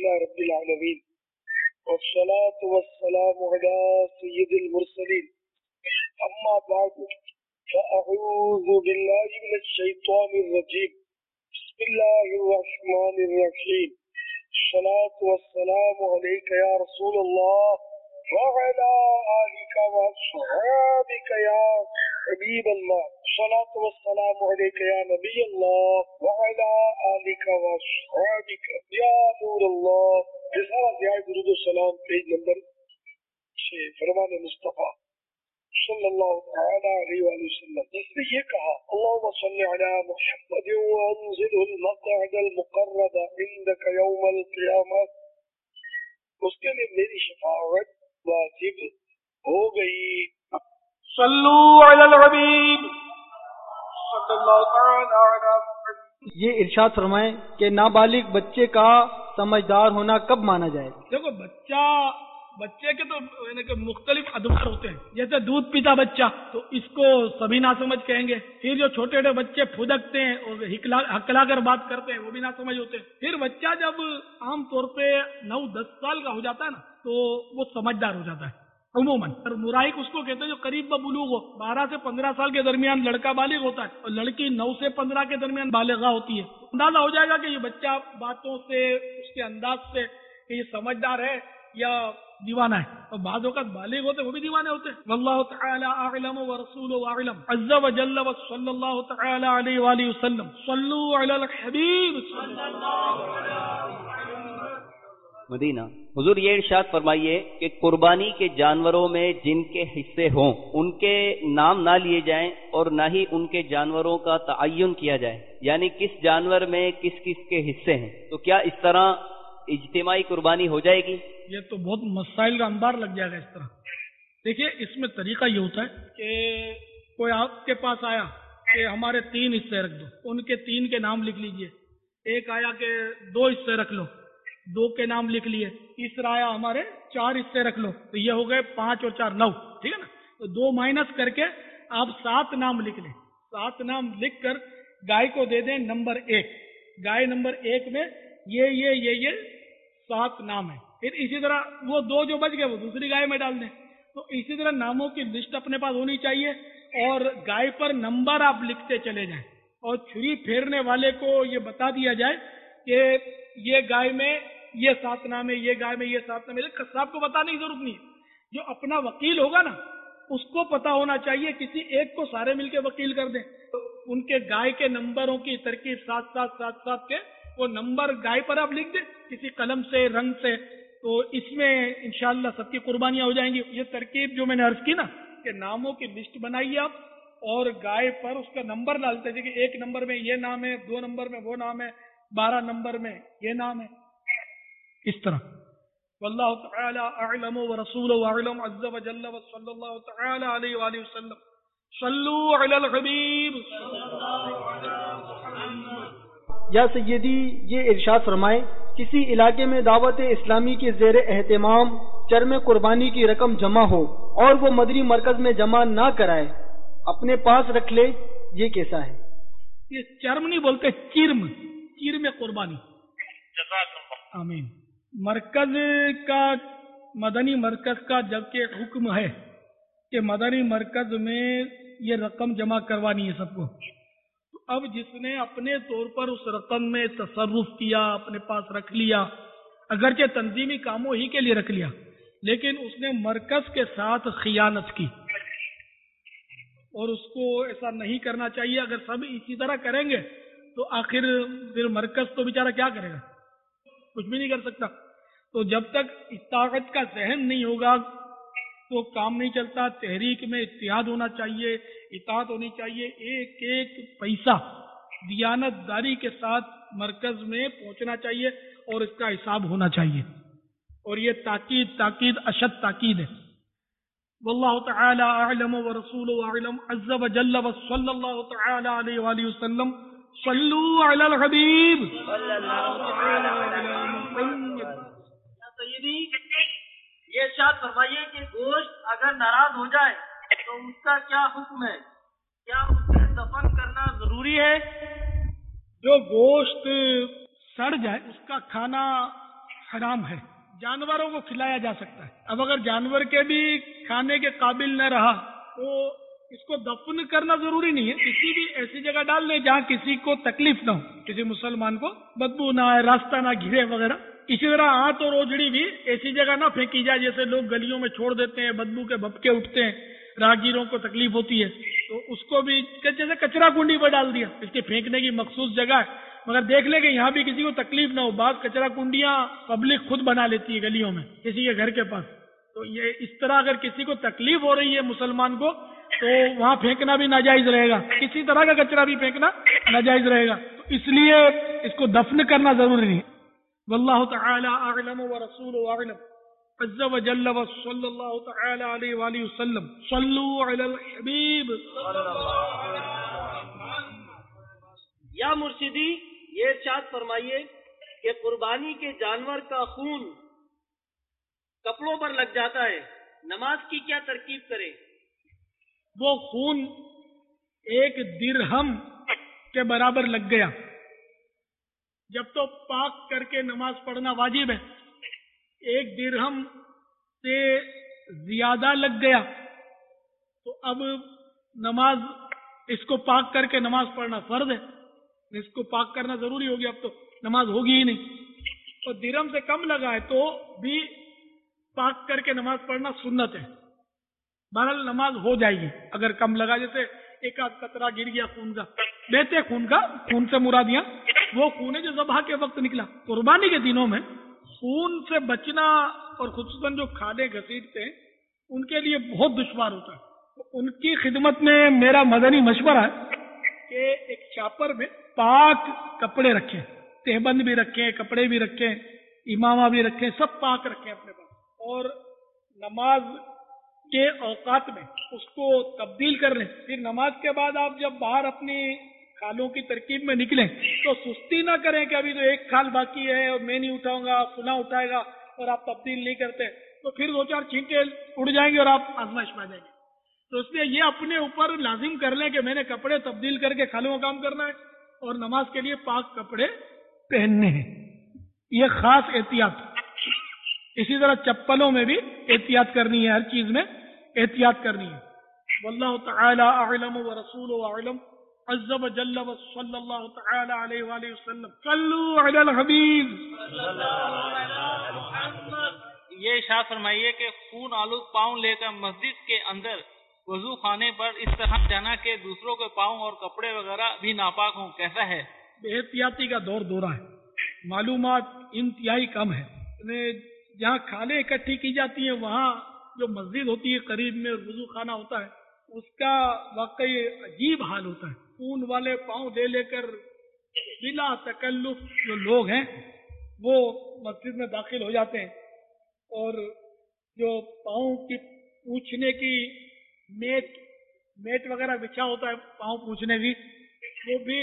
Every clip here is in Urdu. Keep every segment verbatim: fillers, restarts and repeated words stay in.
لله رب العالمين والصلاة والسلام على سيد المرسلين أما بعد فأعوذ بالله من الشيطان الرجيم بسم الله الرحمن الرحيم الصلاة والسلام عليك يا رسول الله وعلى آلك وأصحابك يا حبيب الله الصلاة والسلام عليك يا نبي الله وعلى آلك وأصحابك يا نور الله. رسالہ ضیاء درود و سلام پیج نمبر چھ فرمان مصطفیٰ صلی اللہ تعالی علیہ وآلہ وسلم. جس نے یہ کہا اللہم صلی علی محمد وانزله المقعد المقرب عندك یوم القیامہ، اس کے لیے میری شفاعت واجب ہو گئی. صلو علی الحبیب صلی اللہ تعالی علی محمد. یہ ارشاد فرمائیں کہ نابالغ بچے کا سمجھدار ہونا کب مانا جائے؟ دیکھو بچہ بچے کے تو یعنی کہ مختلف ادوار ہوتے ہیں. جیسے دودھ پیتا بچہ تو اس کو سبھی نہ سمجھ کہیں گے. پھر جو چھوٹے چھوٹے بچے پھدکتے ہیں اور ہکلا کر بات کرتے ہیں وہ بھی نہ سمجھ ہوتے ہیں. پھر بچہ جب عام طور پہ نو دس سال کا ہو جاتا ہے نا تو وہ سمجھدار ہو جاتا ہے عموماً. اور مراہق اس کو کہتے ہیں جو قریب ببلوغ ہو. بارہ سے پندرہ سال کے درمیان لڑکا بالغ ہوتا ہے اور لڑکی نو سے پندرہ کے درمیان بالغہ ہوتی ہے. اندازہ ہو جائے گا کہ یہ بچہ باتوں سے اس کے انداز سے کہ یہ سمجھدار ہے یا دیوانہ ہے. اور بعض اوقات بالغ ہوتے وہ بھی دیوانے ہوتے ہیں. واللہ تعالی اعلم ورسولہ اعلم عز وجل وصلی اللہ تعالی علیہ وآلہ وسلم. صلو علی الحبیب صلی اللہ علیہ وسلم. مدینہ. حضور یہ ارشاد فرمائیے کہ قربانی کے جانوروں میں جن کے حصے ہوں ان کے نام نہ لیے جائیں اور نہ ہی ان کے جانوروں کا تعین کیا جائے، یعنی کس جانور میں کس کس کے حصے ہیں. تو کیا اس طرح اجتماعی قربانی ہو جائے گی؟ یہ تو بہت مسائل کا انبار لگ جائے گا اس طرح. دیکھیے اس میں طریقہ یہ ہوتا ہے کہ کوئی آپ کے پاس آیا کہ ہمارے تین حصے رکھ دو، ان کے تین کے نام لکھ لیجئے. ایک آیا کہ دو حصے رکھ لو، دو کے نام لکھ لیے. تیسرا آیا ہمارے چار حصے رکھ لو، تو یہ ہو گئے پانچ اور چار نو. ٹھیک ہے نا. تو دو مائنس کر کے آپ سات نام لکھ لیں. سات نام لکھ کر گائے کو دے دیں نمبر ایک. گائے نمبر ایک میں یہ یہ یہ یہ سات نام ہے. پھر اسی طرح وہ دو جو بچ گئے وہ دوسری گائے میں ڈال دیں. تو اسی طرح ناموں کی لسٹ اپنے پاس ہونی چاہیے اور گائے پر نمبر آپ لکھتے چلے جائیں اور چھری پھیرنے والے کو یہ بتا دیا جائے کہ یہ گائے میں یہ سات نام ہے، یہ گائے میں یہ سات نام ہے. قصاب کو بتانے کی ضرورت نہیں ہے. جو اپنا وکیل ہوگا نا اس کو پتا ہونا چاہیے. کسی ایک کو سارے مل کے وکیل کر دیں. ان کے گائے کے نمبروں کی ترکیب سات سات سات سات کے وہ نمبر گائے پر آپ لکھ دیں کسی قلم سے رنگ سے. تو اس میں انشاءاللہ سب کی قربانیاں ہو جائیں گی. یہ ترکیب جو میں نے عرض کی نا کہ ناموں کی لسٹ بنائیے آپ اور گائے پر اس کا نمبر ڈالتے ہیں کہ ایک نمبر میں یہ نام ہے، دو نمبر میں وہ نام ہے، بارہ نمبر میں یہ نام ہے. اس طرح واللہ تعالی اعلم ورسولہ اعلم عز وجل وصلی اللہ تعالی علیہ وآلہ وسلم. صلو علی الحبیب صلی اللہ علیہ وسلم. یا سیدی یہ ارشاد فرمائے کسی علاقے میں دعوت اسلامی کے زیر اہتمام چرم قربانی کی رقم جمع ہو اور وہ مدنی مرکز میں جمع نہ کرائے، اپنے پاس رکھ لے، یہ کیسا ہے؟ یہ چرم نہیں بولتے، چرم. چرم قربانی. آمین. مرکز کا مدنی مرکز کا جبکہ حکم ہے کہ مدنی مرکز میں یہ رقم جمع کروانی ہے سب کو. تو اب جس نے اپنے طور پر اس رقم میں تصرف کیا، اپنے پاس رکھ لیا، اگرچہ تنظیمی کاموں ہی کے لیے رکھ لیا، لیکن اس نے مرکز کے ساتھ خیانت کی اور اس کو ایسا نہیں کرنا چاہیے. اگر سب اسی طرح کریں گے تو آخر پھر مرکز تو بیچارہ کیا کرے گا، کچھ بھی نہیں کر سکتا. تو جب تک اطاعت کا ذہن نہیں ہوگا تو کام نہیں چلتا. تحریک میں اتحاد ہونا چاہیے، اطاعت ہونی چاہیے. ایک ایک پیسہ دیانت داری کے ساتھ مرکز میں پہنچنا چاہیے اور اس کا حساب ہونا چاہیے. اور یہ تاکید تاکید اشد تاکید ہے. واللہ تعالی اعلم ورسولہ اعلم عز وجل وصلی اللہ تعالی علیہ وآلہ وسلم. صلو علی الحبیب صلی اللہ تعالی علیہ وسلم. سیدی یہ ارشاد فرمائیے کہ گوشت اگر ناراض ہو جائے تو اس کا کیا حکم ہے؟ کیا اسے دفن کرنا ضروری ہے؟ جو گوشت سڑ جائے اس کا کھانا حرام ہے، جانوروں کو کھلایا جا سکتا ہے. اب اگر جانور کے بھی کھانے کے قابل نہ رہا تو اس کو دفن کرنا ضروری نہیں ہے، کسی بھی ایسی جگہ ڈال دیں جہاں کسی کو تکلیف نہ ہو، کسی مسلمان کو بدبو نہ آئے، راستہ نہ گھرے وغیرہ. اسی طرح ہاتھ اور اوجڑی بھی ایسی جگہ نہ پھینکی جائے جیسے لوگ گلیوں میں چھوڑ دیتے ہیں، بدبو کے بھپکے اٹھتے ہیں، راہگیروں کو تکلیف ہوتی ہے، تو اس کو بھی جیسے کچرا کنڈی پر ڈال دیا. اس کے پھینکنے کی مخصوص جگہ ہے، مگر دیکھ لیں کہ یہاں بھی کسی کو تکلیف نہ ہو. بعض کچرا کنڈیاں پبلک خود بنا لیتی ہے گلیوں میں کسی کے گھر کے پاس، تو یہ اس طرح اگر کسی کو تکلیف ہو رہی ہے مسلمان کو تو وہاں پھینکنا بھی ناجائز رہے گا، کسی طرح کا کچرا بھی پھینکنا ناجائز رہے گا. تو اس لیے اس کو دفن کرنا ضروری نہیں. واللہ تعالی اعلم ورسولہ اعلم عز وجل وصلی اللہ تعالی علیہ وآلہ وسلم. صلوا علی الحبیب. یا مرشدی یہ ارشاد فرمائیے کہ قربانی کے جانور کا خون کپڑوں پر لگ جاتا ہے، نماز کی کیا ترکیب کرے؟ وہ خون ایک درہم کے برابر لگ گیا، جب تو پاک کر کے نماز پڑھنا واجب ہے. ایک درہم سے زیادہ لگ گیا تو اب نماز اس کو پاک کر کے نماز پڑھنا فرض ہے، اس کو پاک کرنا ضروری ہوگی، اب تو نماز ہوگی ہی نہیں. اور درہم سے کم لگا ہے تو بھی پاک کر کے نماز پڑھنا سنت ہے. بہرحال نماز ہو جائے گی اگر کم لگا، جیسے ایک آدھ قطرہ گر گیا خون کا، بہتے خون کا، خون سے مراد یہاں وہ خون ہے جو ذبح کے وقت نکلا. قربانی کے دنوں میں خون سے بچنا اور خصوصاً جو کھالے گھسیٹتے ہیں ان کے لیے بہت دشوار ہوتا ہے. ان کی خدمت میں میرا مدنی مشورہ ہے کہ ایک چاپر میں پاک کپڑے رکھیں، تہبند بھی رکھیں، کپڑے بھی رکھیں، امامہ بھی رکھیں، سب پاک رکھیں اپنے پاس، اور نماز کے اوقات میں اس کو تبدیل کر لیں. پھر نماز کے بعد آپ جب باہر اپنی کھالوں کی ترکیب میں نکلیں تو سستی نہ کریں کہ ابھی تو ایک کھال باقی ہے اور میں نہیں اٹھاؤں گا، فلاں اٹھائے گا، اور آپ تبدیل نہیں کرتے تو پھر دو چار چھینٹے اڑ جائیں گے اور آپ آزمائش میں آ جائیں گے. تو اس لیے یہ اپنے اوپر لازم کر لیں کہ میں نے کپڑے تبدیل کر کے کھالوں کا کام کرنا ہے اور نماز کے لیے پاک کپڑے پہننے ہیں. یہ خاص احتیاط. اسی طرح چپلوں میں بھی احتیاط کرنی ہے، ہر چیز میں احتیاط کرنی ہے. واللہ تعالی اعلم ورسولہ اعلم عز وجل وصلی اللہ تعالی علیہ وآلہ وسلم. صلوا علی الحبیب. یہ ارشاد فرمائیے کہ خون آلود پاؤں لے کر مسجد کے اندر وضو خانے پر اس طرح جانا کہ دوسروں کے پاؤں اور کپڑے وغیرہ بھی ناپاک ہوں، کیسا ہے؟ بے احتیاطی کا دور دورہ ہے، معلومات انتہائی کم ہے. جہاں کھالیں اکٹھی کی جاتی ہیں وہاں جو مسجد ہوتی ہے قریب میں وضو خانہ ہوتا ہے اس کا واقعی عجیب حال ہوتا ہے. خون والے پاؤں لے لے کر بلا تکلف جو لوگ ہیں وہ مسجد میں داخل ہو جاتے ہیں، اور جو پاؤں کی پوچھنے کی میٹ میٹ وغیرہ بچھا ہوتا ہے پاؤں پوچھنے کی، وہ بھی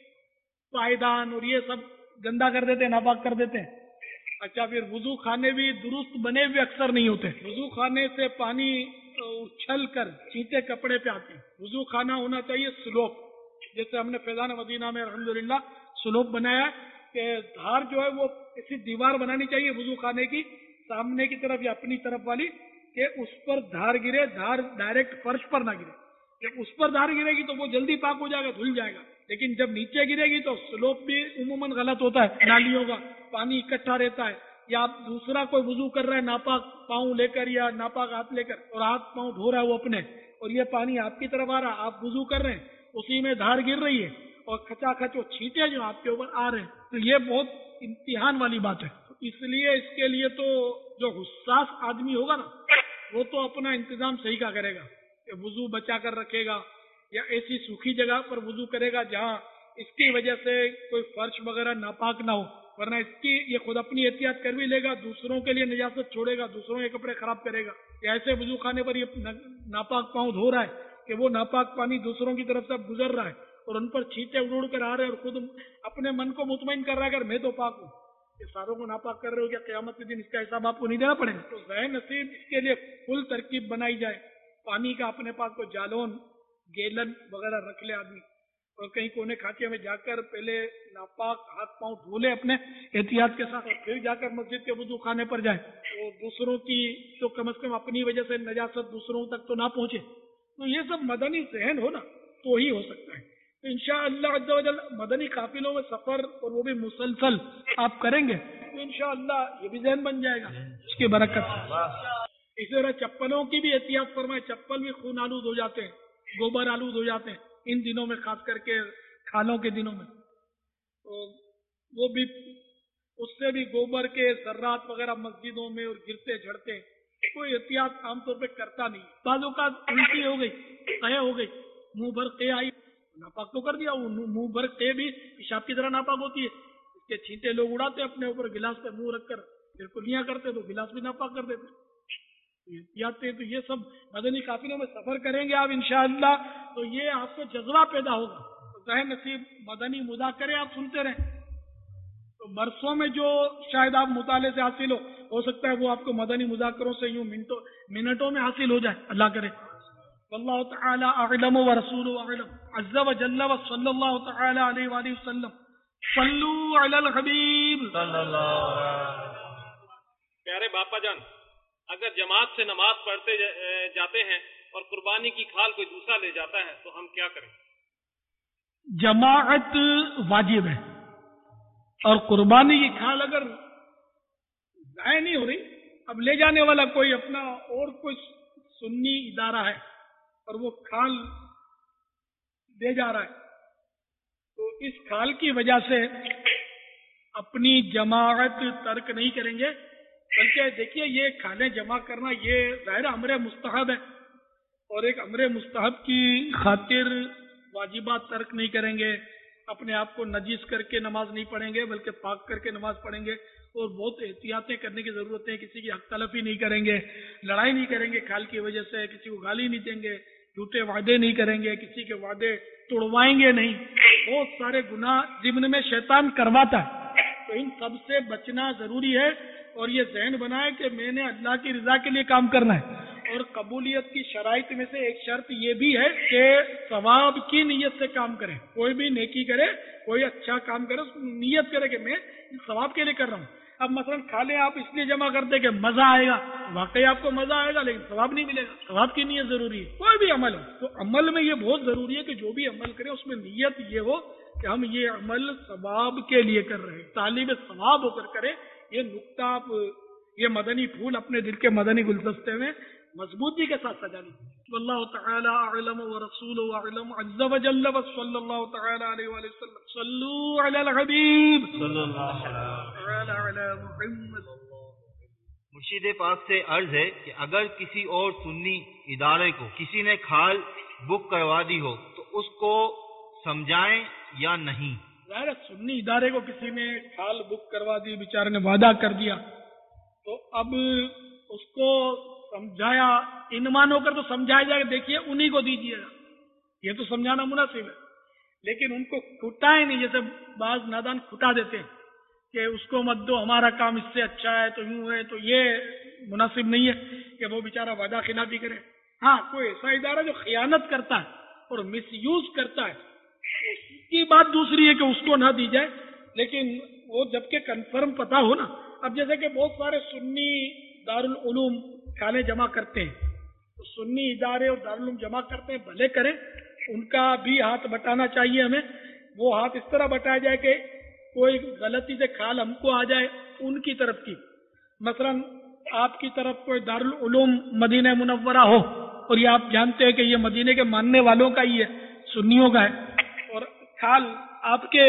پائیدان اور یہ سب گندا کر دیتے ہیں، ناپاک کر دیتے ہیں. اچھا، پھر وضو خانے بھی درست بنے ہوئے اکثر نہیں ہوتے. وضو خانے سے پانی اچھل کر چیتے کپڑے پہ آتے ہیں. وضو خانہ ہونا چاہیے سلوپ، جیسے ہم نے فیضان مدینہ میں الحمدللہ سلوپ بنایا ہے کہ دھار جو ہے وہ ایسی دیوار بنانی چاہیے وضو خانے کی سامنے کی طرف یا اپنی طرف والی کہ اس پر دھار گرے، دھار ڈائریکٹ فرش پر نہ گرے. جب اس پر دھار گرے گی تو وہ جلدی پاک ہو جائے گا، دھل جائے گا. لیکن جب نیچے گرے گی تو سلوپ بھی عموماً غلط ہوتا ہے، نالیوں کا پانی اکٹھا رہتا ہے، یا آپ دوسرا کوئی وضو کر رہا ہے ناپاک پاؤں لے کر یا ناپاک ہاتھ لے کر اور ہاتھ پاؤں دھو رہا ہے وہ اپنے، اور یہ پانی آپ کی طرف آ رہا ہے، آپ وضو کر رہے ہیں، اسی میں دھار گر رہی ہے اور کھچا کھچ وہ چھینٹے جو آپ کے اوپر آ رہے ہیں، تو یہ بہت امتحان والی بات ہے. اس لیے اس کے لیے تو جو حساس آدمی ہوگا نا وہ تو اپنا انتظام صحیح کا کرے گا کہ وضو بچا کر رکھے گا یا ایسی سوکھی جگہ پر وضو کرے گا جہاں اس کی وجہ سے کوئی فرش وغیرہ ناپاک نہ ہو، ورنہ اس کی یہ خود اپنی احتیاط کر بھی لے گا، دوسروں کے لیے نجاست چھوڑے گا، دوسروں کے کپڑے خراب کرے گا. یا ایسے وضو خانے پر یہ ناپاک پاؤں دھو رہا ہے کہ وہ ناپاک پانی دوسروں کی طرف سے گزر رہا ہے اور ان پر چھینٹے اڑ اڑ کر آ رہے ہیں اور خود اپنے من کو مطمئن کر رہا ہے کہ میں تو پاک ہوں. یہ ساروں کو ناپاک کر رہے ہو، کیا قیامت کے دن اس کا حساب آپ کو نہیں دینا پڑے گا؟ تو ذہن نصیب اس کے لیے فل ترکیب بنائی جائے، پانی کا اپنے پاس کوئی جالون گیلن وغیرہ رکھ لے آدمی، اور کہیں کونے کھاچے میں جا کر پہلے ناپاک ہاتھ پاؤں دھولے اپنے احتیاط کے ساتھ، اور پھر جا کر مسجد کے وضو خانے پر جائے، تو دوسروں کی تو کم از کم اپنی وجہ سے نجاست دوسروں تک تو نہ پہنچے. تو یہ سب مدنی ذہن ہو نا تو ہی ہو سکتا ہے. تو انشاءاللہ عز و جل مدنی قافلوں میں سفر اور وہ بھی مسلسل آپ کریں گے تو انشاءاللہ یہ بھی ذہن بن جائے گا اس کی برکت سے. اسی طرح چپلوں کی بھی احتیاط فرمائے. چپل بھی خون آلود ہو جاتے ہیں، گوبر آلود ہو جاتے ہیں ان دنوں میں، خاص کر کے کھالوں کے دنوں میں. تو وہ بھی اس سے بھی گوبر کے ذرات وغیرہ مسجدوں میں اور گرتے جھڑتے ہیں. کوئی احتیاط عام طور پہ کرتا نہیں. بعض اوقات الٹی ہو گئی، قے ہو گئی، منہ بھر قے آئی، ناپاک تو کر دیا. وہ منہ بھر قے بھی پیشاب کی طرح ناپاک ہوتی ہے. اس کے چھینٹے لوگ اڑاتے اپنے اوپر، گلاس پہ منہ رکھ کر پھر کلیاں کرتے تو گلاس بھی ناپاک کر دیتے. احتیاط تو یہ سب مدنی قافلوں میں سفر کریں گے آپ انشاءاللہ تو یہ آپ کو جذبہ پیدا ہوگا. ذہن نصیب مدنی مذاکرے آپ سنتے رہیں تو برسوں میں جو شاید آپ مطالعے سے حاصل ہو ہو سکتا ہے وہ آپ کو مدنی مذاکروں سے یوں منٹوں منٹوں میں حاصل ہو جائے. اللہ کرے. واللہ تعالی اعلم ورسولہ اعلم عز وجل وصلی اللہ تعالی علیہ وآلہ وسلم. صلوا علی الحبیب صلی اللہ. پیارے باپا جان، اگر جماعت سے نماز پڑھتے جاتے ہیں اور قربانی کی کھال کوئی دوسرا لے جاتا ہے تو ہم کیا کریں؟ جماعت واجب ہے اور قربانی کی کھال اگر ضائع نہیں ہو رہی، اب لے جانے والا کوئی اپنا اور کوئی سنی ادارہ ہے اور وہ کھال دے جا رہا ہے تو اس کھال کی وجہ سے اپنی جماعت ترک نہیں کریں گے، بلکہ دیکھیے یہ کھالیں جمع کرنا یہ ظاہر امر مستحب ہے اور ایک امر مستحب کی خاطر واجبات ترک نہیں کریں گے. اپنے آپ کو نجیس کر کے نماز نہیں پڑھیں گے بلکہ پاک کر کے نماز پڑھیں گے اور بہت احتیاطیں کرنے کی ضرورت ہے. کسی کی حق تلفی نہیں کریں گے، لڑائی نہیں کریں گے کھال کی وجہ سے، کسی کو گالی نہیں دیں گے، جھوٹے وعدے نہیں کریں گے، کسی کے وعدے توڑوائیں گے نہیں. بہت سارے گناہ ضمن میں شیطان کرواتا ہے تو ان سب سے بچنا ضروری ہے. اور یہ ذہن بنائے کہ میں نے اللہ کی رضا کے لیے کام کرنا ہے. اور قبولیت کی شرائط میں سے ایک شرط یہ بھی ہے کہ ثواب کی نیت سے کام کرے. کوئی بھی نیکی کرے، کوئی اچھا کام کرے، اس نیت کرے کہ میں ثواب کے لیے کر رہا ہوں. اب مثلا کھالیں آپ اس لیے جمع کرتے کہ مزہ آئے گا، واقعی آپ کو مزہ آئے گا لیکن ثواب نہیں ملے گا. ثواب کی نیت ضروری ہے. کوئی بھی عمل ہو تو عمل میں یہ بہت ضروری ہے کہ جو بھی عمل کرے اس میں نیت یہ ہو کہ ہم یہ عمل ثواب کے لیے کر رہے ہیں، طالب ثواب ہو کر کرے. یہ نقطہ آپ یہ مدنی پھول اپنے دل کے مدنی گلدستے میں مضبوطی کے ساتھ سجا لیجیے. واللہ تعالی اعلم ورسولہ اعلم عز وجل وصلی اللہ تعالی علیہ وآلہ وسلم. صلوا علی الحبیب صلی اللہ علیہ محمد. مرشد پاک سے عرض ہے کہ اگر کسی اور سنی ادارے کو کسی نے کھال بک کروا دی ہو تو اس کو سمجھائیں یا نہیں؟ ظاہر سنی ادارے کو کسی نے کھال بک کروا دی، بیچارے نے وعدہ کر دیا تو اب اس کو سمجھایا انمان ہو کر تو سمجھایا جائے. دیکھیے انہی کو دیجیے گا، یہ تو سمجھانا مناسب ہے. لیکن ان کو کھٹائے نہیں، جیسے بعض نادان کھٹا دیتے ہیں کہ اس کو مت دو، ہمارا کام اس سے اچھا ہے تو یوں ہے. تو یہ مناسب نہیں ہے کہ وہ بیچارہ وعدہ خلافی کرے. ہاں کوئی ایسا ادارہ جو خیانت کرتا ہے اور مس یوز کرتا ہے اس کی بات دوسری ہے کہ اس کو نہ دی جائے، لیکن وہ جبکہ کنفرم پتا ہو نا. اب جیسے کہ بہت سارے سنی دارالعلوم کھالیں جمع کرتے ہیں تو سنی ادارے اور دارالعلوم جمع کرتے ہیں، بھلے کریں، ان کا بھی ہاتھ بٹانا چاہیے ہمیں. وہ ہاتھ اس طرح بٹایا جائے کہ کوئی غلطی سے کھال ہم کو آ جائے ان کی طرف کی. مثلا آپ کی طرف کوئی دارالعلوم مدینہ منورہ ہو اور یہ آپ جانتے ہیں کہ یہ مدینے کے ماننے والوں کا ہی ہے، سنیوں کا ہے، اور کھال آپ کے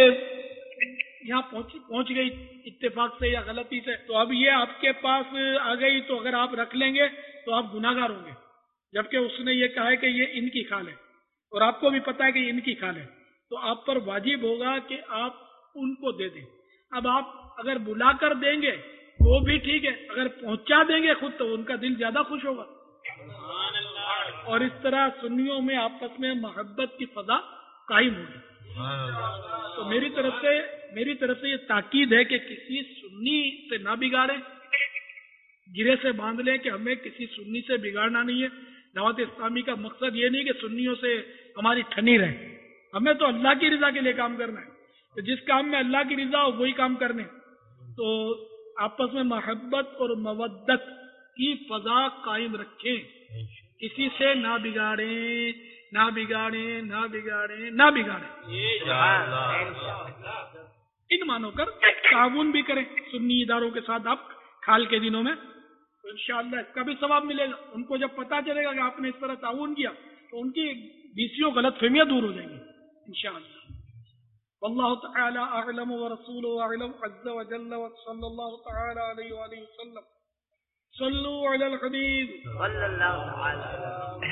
یہاں پہنچ پہنچ گئی اتفاق سے یا غلطی سے، تو اب یہ آپ کے پاس آ گئی تو اگر آپ رکھ لیں گے تو آپ گناہگار ہوں گے، جبکہ اس نے یہ کہا ہے کہ یہ ان کی کھال ہے اور آپ کو بھی پتا ہے کہ یہ ان کی کھال ہے. تو آپ پر واجب ہوگا کہ آپ ان کو دے دیں. اب آپ اگر بلا کر دیں گے وہ بھی ٹھیک ہے، اگر پہنچا دیں گے خود تو ان کا دل زیادہ خوش ہوگا. اور اس طرح سنیوں میں آپس میں محبت کی فضا قائم ہوگی. تو میری طرف سے میری طرف سے یہ تاکید ہے کہ کسی سنی سے نہ بگاڑیں، گرے سے باندھ لیں کہ ہمیں کسی سنی سے بگاڑنا نہیں ہے. دعوت اسلامی کا مقصد یہ نہیں کہ سنیوں سے ہماری ٹھنی رہے، ہمیں تو اللہ کی رضا کے لیے کام کرنا ہے، تو جس کام میں اللہ کی رضا ہو وہی کام کرنے، تو آپس میں محبت اور مودت کی فضا قائم رکھیں، کسی سے نہ بگاڑیں نہ بگاڑیں نہ بگاڑیں نہ بگاڑیں، ان مانو کر تعاون بھی کریں سنی اداروں کے ساتھ آپ کھال کے دنوں میں، تو انشاءاللہ اس کا بھی ثواب ملے گا۔ ان کو جب پتا چلے گا کہ آپ نے اس طرح تعاون کیا تو ان کی بیسیوں غلط فہمیاں دور ہو جائیں گی انشاءاللہ۔ واللہ تعالی اعلم ورسولہ اعلم عز وجل وصلی اللہ تعالی علیہ وآلہ وسلم۔ صلو علی الحبیب صلی اللہ تعالی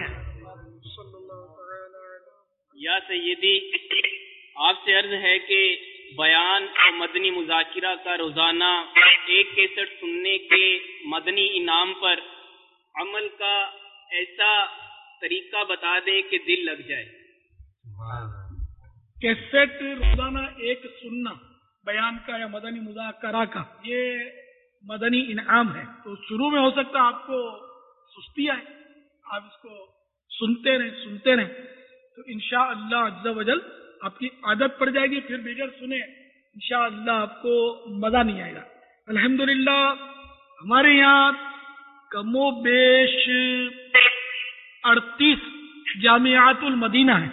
یا سیدی، آپ سے عرض ہے کہ بیان اور مدنی مذاکرہ کا روزانہ ایک کیسٹ سننے کے مدنی انعام پر عمل کا ایسا طریقہ بتا دیں کہ دل لگ جائے۔ کیسٹ روزانہ ایک سننا بیان کا یا مدنی مذاکرہ کا، یہ مدنی انعام ہے، تو شروع میں ہو سکتا ہے آپ کو سستی آئے، آپ اس کو سنتے رہیں سنتے رہیں تو انشاءاللہ عز و جل آپ کی عادت پڑ جائے گی، پھر بغیر سنے انشاءاللہ آپ کو مزہ نہیں آئے گا۔ الحمدللہ ہمارے یہاں کم و بیش اڑتیس جامعات المدینہ ہیں،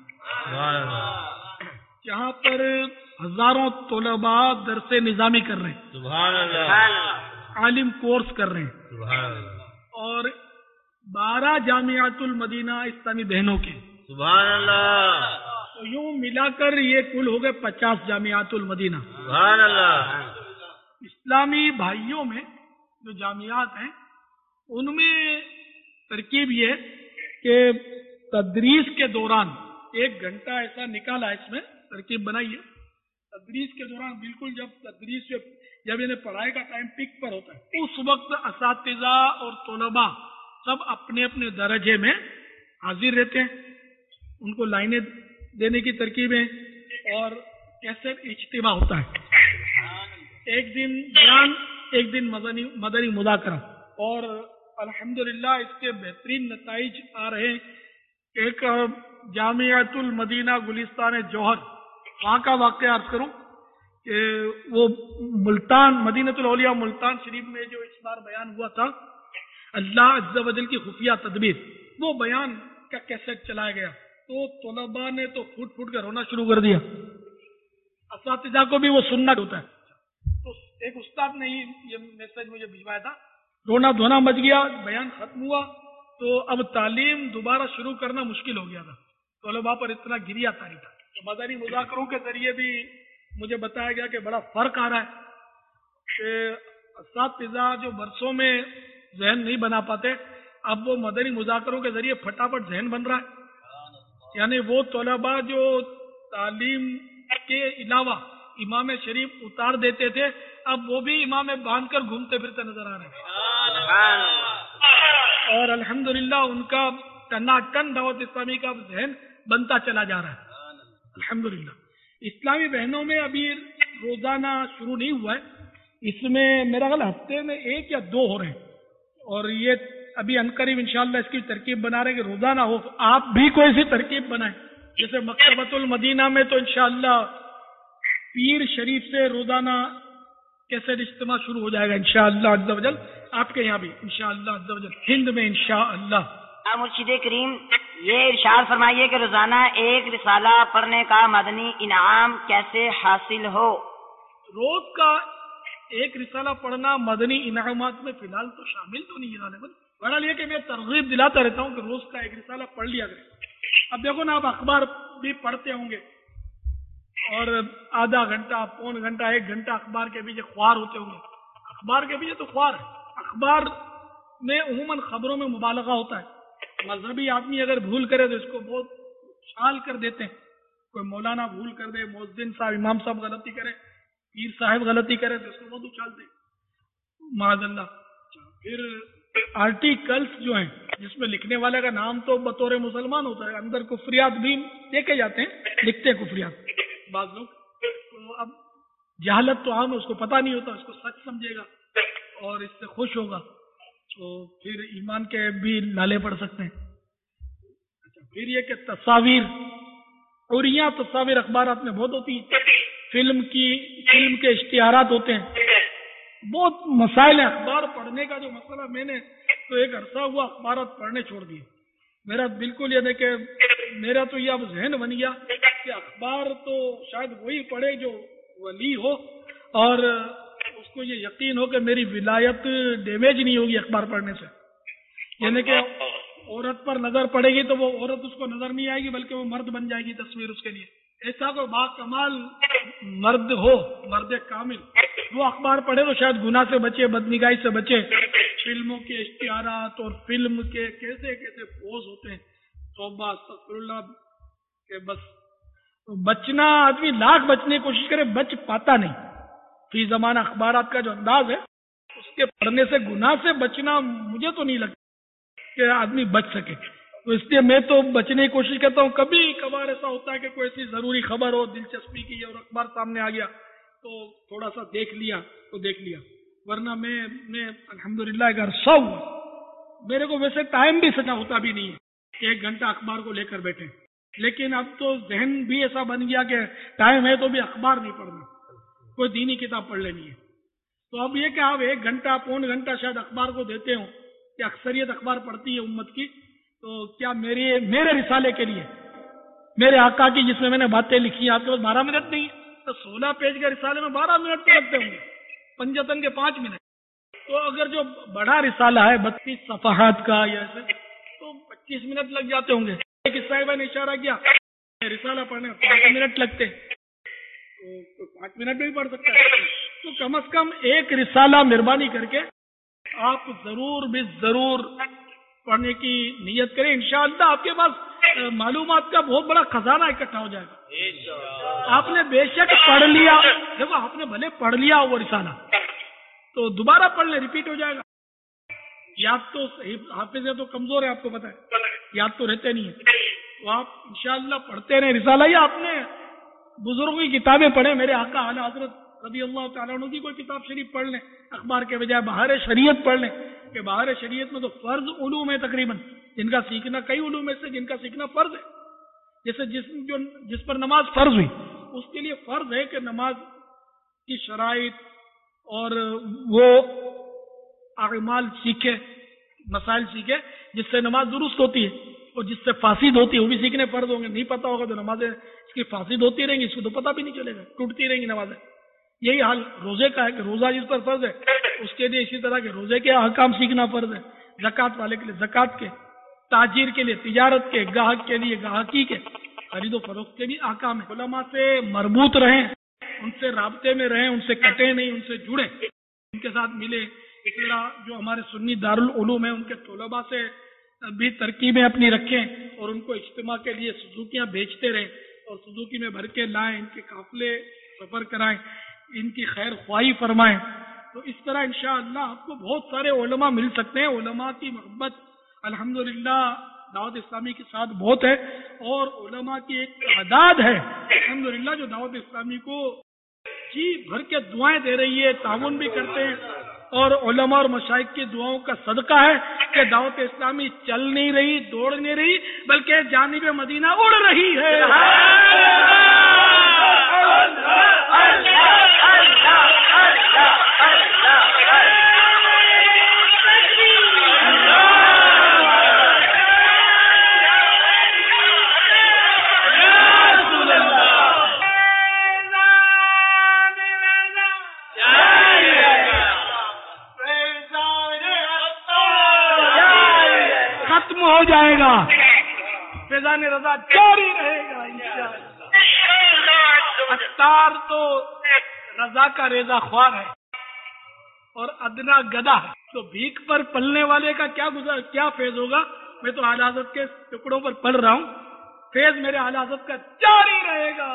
جہاں پر ہزاروں طلباء درس نظامی کر رہے ہیں، سبحان اللہ، عالم کورس کر رہے ہیں، سبحان اللہ، اور بارہ جامعات المدینہ اسلامی بہنوں کے، سبحان اللہ، تو یوں ملا کر یہ کل ہو گئے پچاس جامعات المدینہ۔ سبحان اللہ۔ اسلامی بھائیوں میں جو جامعات ہیں ان میں ترکیب یہ کہ تدریس کے دوران ایک گھنٹہ ایسا نکالا، اس میں ترکیب بنائی ہے، تدریس کے دوران بالکل جب تدریس جب انہیں پڑھائی کا ٹائم پک پر ہوتا ہے اس وقت اساتذہ اور طلباء سب اپنے اپنے درجے میں حاضر رہتے ہیں، ان کو لائنیں دینے کی ترکیبیں اور کیسے اجتماع ہوتا ہے، ایک دن بیان ایک دن مدنی مدنی مذاکرہ، اور الحمدللہ اس کے بہترین نتائج آ رہے ہیں۔ ایک جامعۃ المدینہ گلستان جوہر، وہاں کا واقعہ عرض کروں کہ وہ ملتان مدینۃ الاولیاء ملتان شریف میں جو اس بار بیان ہوا تھا اللہ عز و جل کی خفیہ تدبیر، وہ بیان کا کیسٹ چلایا گیا تو طلباء نے تو پھوٹ پھوٹ کر رونا شروع کر دیا، اساتذہ کو بھی وہ سننا ہوتا ہے، تو ایک استاد نے یہ میسج مجھے بھجوایا تھا، رونا دھونا مچ گیا، بیان ختم ہوا تو اب تعلیم دوبارہ شروع کرنا مشکل ہو گیا تھا، طلباء پر اتنا گریا تاری تھا۔ تو مدنی مذاکروں کے ذریعے بھی مجھے بتایا گیا کہ بڑا فرق آ رہا ہے کہ اساتذہ جو برسوں میں ذہن نہیں بنا پاتے، اب وہ مدنی مذاکروں کے ذریعے پھٹافٹ ذہن بن رہا ہے، یعنی وہ طلباء جو تعلیم کے علاوہ امام شریف اتار دیتے تھے اب وہ بھی امام باندھ کر گھومتے پھرتے نظر آ رہے ہیں، اور الحمدللہ ان کا ٹناٹن دعوت اسلامی کا ذہن بنتا چلا جا رہا ہے الحمدللہ۔ اسلامی بہنوں میں ابھی روزانہ شروع نہیں ہوا ہے، اس میں میرا خیال ہفتے میں ایک یا دو ہو رہے ہیں، اور یہ ابھی انقریب انشاءاللہ اس کی ترکیب بنا رہے ہیں کہ روزانہ ہو۔ آپ بھی کوئی سی ترکیب بنائیں، جیسے مکتبۃ المدینہ میں تو انشاءاللہ پیر شریف سے روزانہ کیسے اجتماع شروع ہو جائے گا انشاءاللہ عز و جل، آپ کے یہاں بھی انشاءاللہ عز و جل، ہند میں انشاءاللہ۔ مرشد کریم یہ ارشاد فرمائیے کہ روزانہ ایک رسالہ پڑھنے کا مدنی انعام کیسے حاصل ہو؟ روز کا ایک رسالہ پڑھنا مدنی انعامات میں فی الحال تو شامل تو نہیں ہے، بڑا یہ کہ میں ترغیب دلاتا رہتا ہوں کہ روز کا ایک رسالہ پڑھ لیا کریں۔ اب دیکھو نا، آپ اخبار بھی پڑھتے ہوں گے اور آدھا گھنٹہ پون گھنٹہ ایک گھنٹہ اخبار کے پیچھے خوار ہوتے ہوں گے، اخبار کے پیچھے تو خوار ہے۔ اخبار میں عموماً خبروں میں مبالغہ ہوتا ہے، مذہبی آدمی اگر بھول کرے تو اس کو بہت چھال کر دیتے ہیں، کوئی مولانا بھول کر دے، مؤذن صاحب امام صاحب غلطی کرے، پیر صاحب غلطی کرے تو اس کو بہت اچھالتے ہیں معاذ اللہ۔ پھر آرٹیکلس جو ہیں جس میں لکھنے والے کا نام تو بطور مسلمان ہوتا ہے، اندر کفریات بھی دیکھے جاتے ہیں، لکھتے ہیں کفریات بعض لوگ، تو اب جہالت تو عام ہے، اس کو پتہ نہیں ہوتا، اس کو سچ سمجھے گا اور اس سے خوش ہوگا تو پھر ایمان کے بھی لالے پڑ سکتے ہیں۔ اچھا، پھر یہ کہ تصاویر عوریاں تصاویر اخبارات میں بہت ہوتی ہیں، فلم کی فلم کے اشتہارات ہوتے ہیں، بہت مسائل ہیں. اخبار پڑھنے کا جو مسئلہ، میں نے تو ایک عرصہ ہوا اخبارات پڑھنے چھوڑ دیے. میرا بالکل یہ دیکھے میرا تو یہ اب ذہن بن گیا کہ اخبار تو شاید وہی پڑھے جو ولی ہو اور اس کو یہ یقین ہو کہ میری ولایت ڈیمیج نہیں ہوگی اخبار پڑھنے سے. یعنی کہ عورت پر نظر پڑے گی تو وہ عورت اس کو نظر نہیں آئے گی بلکہ وہ مرد بن جائے گی تصویر اس کے لیے. ایسا کوئی با کمال مرد ہو، مرد کامل، وہ اخبار پڑھے تو شاید گناہ سے بچے، بدنگاہی سے بچے. فلموں کے اشتہارات اور فلم کے کیسے کیسے پوز ہوتے ہیں، توبہ استغفر اللہ، کہ بس بچنا، آدمی لاکھ بچنے کی کوشش کرے بچ پاتا نہیں. فی زمانہ اخبارات کا جو انداز ہے اس کے پڑھنے سے گناہ سے بچنا مجھے تو نہیں لگتا کہ آدمی بچ سکے. تو اس لیے میں تو بچنے کی کوشش کرتا ہوں. کبھی کبھار ایسا ہوتا ہے کہ کوئی ایسی ضروری خبر ہو دلچسپی کی اور اخبار سامنے آ گیا تو تھوڑا سا دیکھ لیا تو دیکھ لیا، ورنہ میں میں الحمدللہ ایک عرصہ ہوا میرے کو ویسے ٹائم بھی سچا ہوتا بھی نہیں ہے کہ ایک گھنٹہ اخبار کو لے کر بیٹھے، لیکن اب تو ذہن بھی ایسا بن گیا کہ ٹائم ہے تو بھی اخبار نہیں پڑھنا، کوئی دینی کتاب پڑھ لینی ہے. تو اب یہ کہ آپ ایک گھنٹہ پون گھنٹہ شاید اخبار کو دیتے ہوں کہ اکثریت اخبار پڑھتی ہے امت کی، تو کیا میرے میرے رسالے کے لیے، میرے آقا کی جس میں میں نے باتیں لکھی ہیں، آپ کے پاس بارہ منٹ نہیں ہے تو سولہ پیج کے رسالے میں بارہ منٹ تو لگتے ہوں گے، پنجتن کے پانچ منٹ. تو اگر جو بڑا رسالہ ہے بتیس صفحات کا یا ایسے تو پچیس منٹ لگ جاتے ہوں گے. ایک صاحبہ نے اشارہ کیا رسالہ پڑھنے میں پانچ منٹ لگتے تو پانچ منٹ میں بھی پڑھ سکتا ہے. تو کم از کم ایک رسالہ مہربانی کر کے آپ ضرور بھی ضرور پڑھنے کی نیت کریں. انشاءاللہ آپ کے پاس معلومات کا بہت بڑا خزانہ اکٹھا ہو جائے گا. آپ نے بے شک پڑھ لیا، دیکھو آپ نے بھلے پڑھ لیا وہ رسالہ تو دوبارہ پڑھ لیں، ریپیٹ ہو جائے گا. یاد تو حافظ ہے تو کمزور ہے، آپ کو پتا ہے، یاد تو رہتے نہیں ہے. تو آپ انشاءاللہ پڑھتے رہیں رسالہ. یا آپ نے بزرگوں کی کتابیں پڑھیں، میرے آقا اعلیٰ حضرت رضی اللہ تعالیٰ عنہ کی کوئی کتاب شریف پڑھ لیں اخبار کے بجائے. بہار شریعت پڑھ لیں کہ بہار شریعت میں تو فرض علوم ہے تقریباً، جن کا سیکھنا کئی علوم میں سے جن کا سیکھنا فرض ہے. جیسے جس جو جس پر نماز فرض ہوئی اس کے لیے فرض ہے کہ نماز کی شرائط اور وہ اعمال سیکھے، مسائل سیکھے جس سے نماز درست ہوتی ہے، اور جس سے فاسد ہوتی ہے وہ بھی سیکھنے فرض ہوں گے. نہیں پتا ہوگا تو نمازیں اس کی فاسد ہوتی رہیں گی، اس کو تو پتہ بھی نہیں چلے گا، ٹوٹتی رہیں گی نمازیں. یہی حال روزے کا ہے کہ روزہ جس پر فرض ہے اس کے لیے اسی طرح کے روزے کے احکام سیکھنا فرض ہے. زکوٰۃ والے کے لیے زکوٰۃ کے، تاجر کے لیے تجارت کے، گاہک کے لیے گاہکی کے، خرید و فروخت کے بھی احکام ہے. علماء سے مربوط رہیں، ان سے رابطے میں رہیں، ان سے کٹے نہیں، ان سے جڑے، ان کے ساتھ ملے. اس طرح جو ہمارے سنی دارالعلوم ہیں ان کے طلباء سے بھی ترکیبیں اپنی رکھیں اور ان کو اجتماع کے لیے سزوکیاں بیچتے رہیں اور سزوکی میں بھر کے لائیں، ان کے قافلے سفر کرائیں، ان کی خیر خواہی فرمائیں. تو اس طرح انشاءاللہ آپ کو بہت سارے علماء مل سکتے ہیں. علماء کی محبت الحمدللہ دعوت اسلامی کے ساتھ بہت ہے، اور علماء کی ایک تعداد ہے الحمدللہ جو دعوت اسلامی کو جی بھر کے دعائیں دے رہی ہے، تعاون بھی کرتے ہیں. اور علماء اور مشائخ کی دعاؤں کا صدقہ ہے کہ دعوت اسلامی چل نہیں رہی، دوڑ نہیں رہی، بلکہ جانب مدینہ اڑ رہی ہے. ختم ہو جائے گا، فیضان رضا جاری رہے گا انشاءاللہ. اتار تو رضا کا ریزہ خوار ہے اور ادنا گدا ہے، تو بھیک پر پلنے والے کا کیا گزر کیا فیض ہوگا. میں تو اعلیٰ حضرت کے ٹکڑوں پر پل رہا ہوں، فیض میرے اعلیٰ حضرت کا جاری رہے گا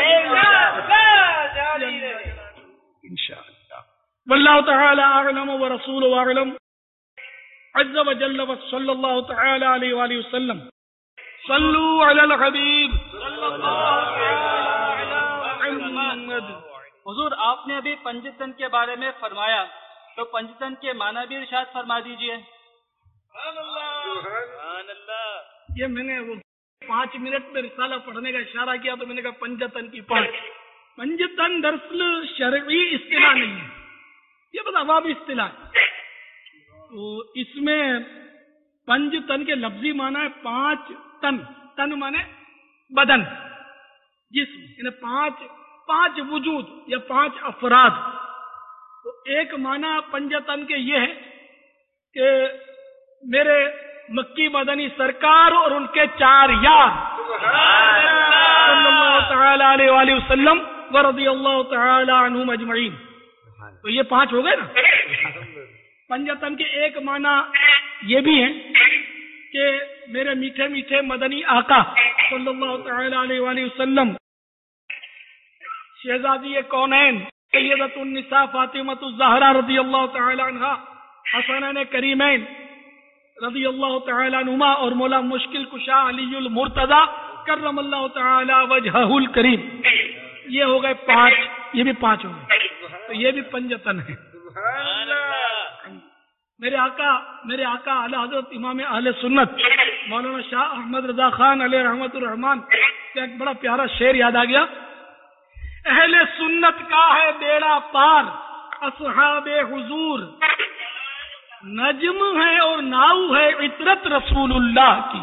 انشاءاللہ. واللہ تعالی اعلم ورسولہ اعلم عز وجل وصلی اللہ تعالی علیہ وآلہ وسلم. صلوا علی الحبیب صلی اللہ علیہ محمد. حضور آپ نے ابھی پنجتن کے بارے میں فرمایا، تو پنجتن کے معنی بھی ارشاد فرما دیجئے. یہ میں نے وہ پانچ منٹ میں رسالہ پڑھنے کا اشارہ کیا تو میں نے کہا پنجتن کی پانچ. پنجتن دراصل شرعی اصطلاح نہیں ہے، یہ بس عوامی اصطلاح ہے. تو اس میں پنج تن کے لفظی معنی ہے پانچ تن. تن مانے بدن، جسم، یعنی پانچ پانچ وجود یا پانچ افراد. تو ایک معنی پنجتن کے یہ ہے کہ میرے مکی مدنی سرکار اور ان کے چار یار صلی اللہ تعالی علیہ وآلہ وسلم ورضی اللہ تعالی عنہم اجمعین. تو یہ پانچ ہو گئے نا. پنجتن کے ایک معنی یہ بھی ہے کہ میرے میٹھے میٹھے مدنی آقا صلی اللہ تعالی علیہ وآلہ وسلم، شہزادی کونین سیدۃ النساء فاطمۃ الزہرا رضی اللہ تعالی عنہا، حسنین کریمین رضی اللہ تعالی عنہما، اور مولا مشکل کشا علی المرتضی کرم اللہ تعالی وجہہ الکریم. یہ ہو گئے پانچ، یہ بھی پانچ ہو گئے. تو یہ بھی پنجتن ہے. میرے آقا میرے آقا اعلی حضرت امام اہل سنت مولانا شاہ احمد رضا خان علیہ رحمت الرحمان کا ایک بڑا پیارا شعر یاد آ گیا. اہل سنت کا ہے بیڑا پار، اصحاب حضور نجم ہے اور ناؤ ہے عطرت رسول اللہ کی.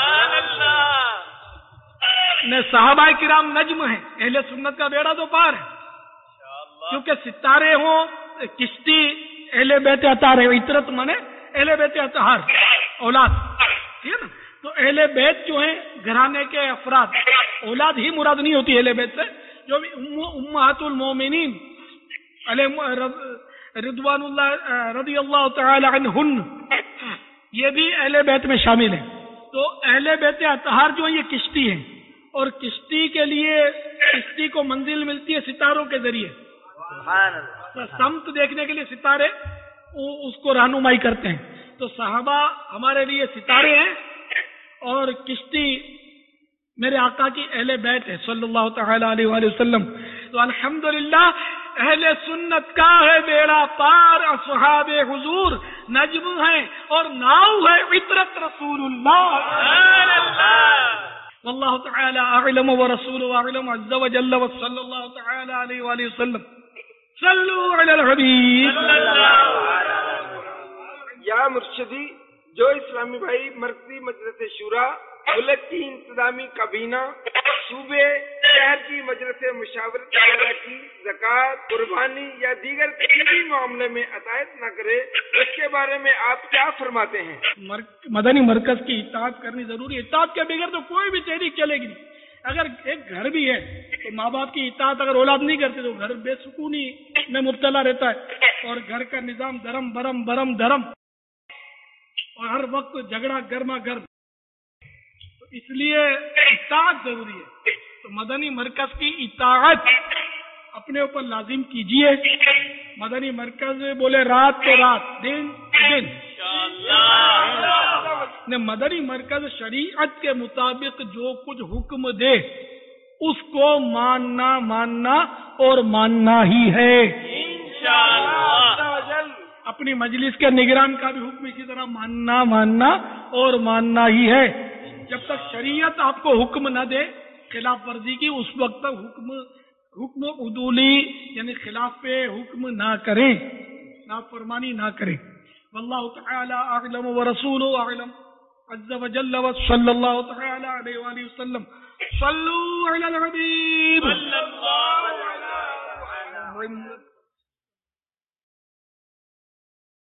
صحابہ کرام نجم ہیں، اہل سنت کا بیڑا تو پار ہے. کیونکہ ستارے ہوں، کشتی اہل بیت اطہار ہے. عطرت مانے اہل بیت اطہار، اولاد، ٹھیک ہے نا. تو اہل بیت جو ہیں گھرانے کے افراد، اولاد ہی مراد نہیں ہوتی اہل بیت سے، جو بھی امہات المومنین علیہ رضوان اللہ رضی اللہ تعالی عنہن، یہ بھی اہل بیت میں شامل ہیں. تو اہل بیت اطہار جو ہیں یہ کشتی ہیں، اور کشتی کے لیے کشتی کو منزل ملتی ہے ستاروں کے ذریعے. سمت دیکھنے کے لیے ستارے اس کو رہنمائی کرتے ہیں. تو صحابہ ہمارے لیے ستارے ہیں اور کشتی میرے آقا کی اہل بیت ہے صلی اللہ تعالی علیہ وآلہ وسلم. تو الحمدللہ اہل سنت کا ہے بیڑا پار، اصحاب حضور نجم ہے اور ناؤ ہے عطرت رسول اللہ. واللہ تعالی اعلم ورسولہ اعلم عز وجل وصلی اللہ تعالی علیہ وآلہ وسلم. صلو علی الحبیب. یا مرشدی، جو اسلامی بھائی مرکزی مجلس شورا، ملک کی انتظامی کابینہ، صوبے شہر کی مجلس مشاورت وغیرہ کی زکوٰۃ، قربانی یا دیگر کسی بھی معاملے میں عطیت نہ کرے، اس کے بارے میں آپ کیا فرماتے ہیں؟ مدنی مرکز کی اطاعت کرنی ضروری ہے. اطاعت کے بغیر تو کوئی بھی تحریک چلے گی نہیں. اگر ایک گھر بھی ہے تو ماں باپ کی اطاعت اگر اولاد نہیں کرتے تو گھر بے سکونی میں مبتلا رہتا ہے، اور گھر کا نظام درم برم برم درم، اور ہر وقت جھگڑا گرما گرم. تو اس لیے اطاعت ضروری ہے. تو مدنی مرکز کی اطاعت اپنے اوپر لازم کیجئے. مدنی مرکز بولے رات تو رات، دن دن. مدنی مرکز شریعت کے مطابق جو کچھ حکم دے اس کو ماننا ماننا اور ماننا ہی ہے. اپنی مجلس کے نگران کا بھی حکم اسی طرح ماننا ماننا اور ماننا ہی ہے. جب تک شریعت آپ کو حکم نہ دے خلاف ورزی کی، اس وقت تک حکم حکم عدولی یعنی خلاف پہ حکم نہ کریں، نافرمانی نہ کریں. واللہ تعالی اعلم ورسولہ اعلم عز وجل وصلی اللہ تعالی علیہ وآلہ وسلم. صلو علی الحبیب.